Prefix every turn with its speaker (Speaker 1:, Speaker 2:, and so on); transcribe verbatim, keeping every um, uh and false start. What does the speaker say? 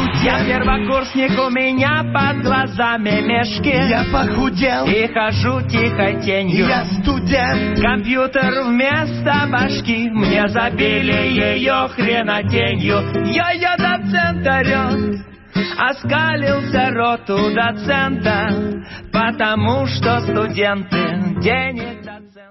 Speaker 1: похудел.
Speaker 2: Я первокурсник, у меня под глазами мешки.
Speaker 1: Я похудел.
Speaker 2: И хожу тихой тенью.
Speaker 1: Я студент.
Speaker 2: Компьютер вместо башки. Мне забили ее хренотенью. Я-я, доцент орет. Оскалился рот у доцента, потому что студенты денег